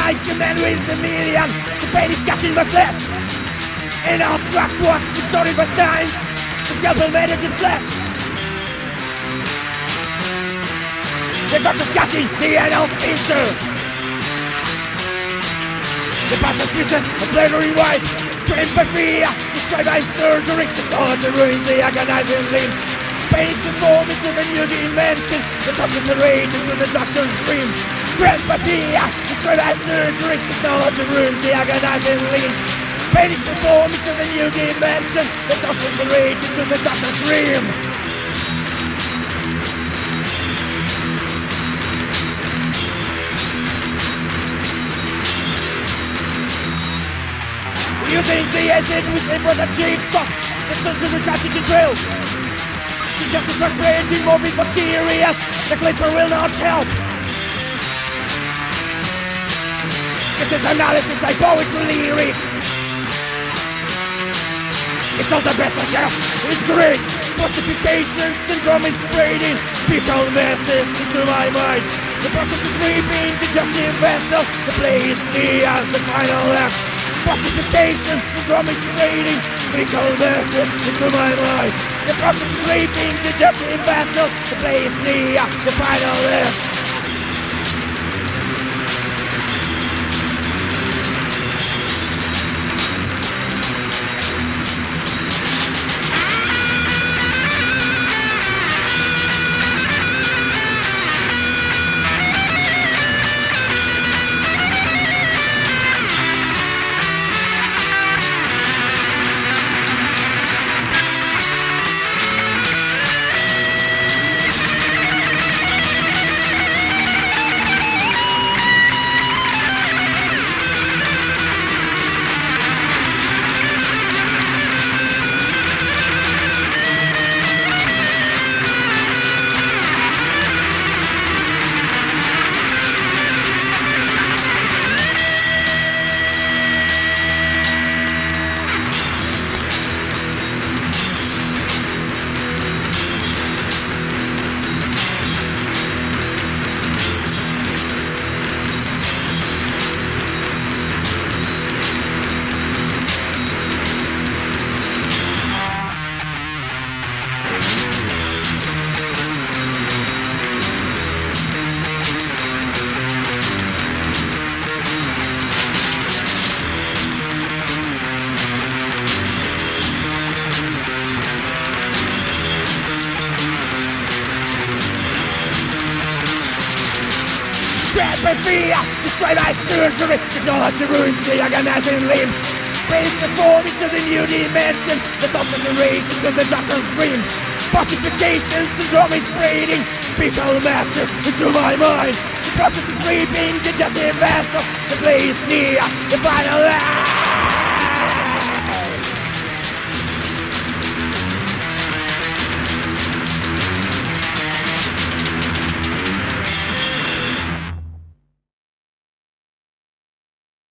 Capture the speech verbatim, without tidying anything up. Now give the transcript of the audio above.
like a man with a million. The pain is cutting my flesh. And our track was distorted by time. The scalpel made it in flesh. The doctor's cutting the anal sphincter. The bastard fuses a plenary white. Trained by fear, destroyed by surgery. The technology ruins the agonizing limbs. Pain transformed into the new dimension. The toxins are rage into the doctor's dream. Trained by fear, destroyed by surgery. The technology ruins the agonizing limbs. Pain transformed into the new dimension. The toxins are rage into the doctor's dream. Using the engine with a brother jigsaw. The surgery cutting the drill. The justice was raging morbid bacteria. The clipper will not help. It is analysis like poetry lyrics. It's all the best I have. It's great. Classification syndrome is spreading. Fecal masses into my mind. The process is reaping the digestive vessel. The play is near the final act. Classification syndrome is spreading. Fecal masses into my mind. The process is reaping the digestive vessel. The play is near the final act. By fear, destroyed by surgery. Technology ruins the agonizing limbs. Pain transformed into the new dimension. The toxins are rage into the doctor's dream. Fortification syndrome is spreading. Fecal masses into my mind. The process is reaping the digestive vessel. The play is near the final act.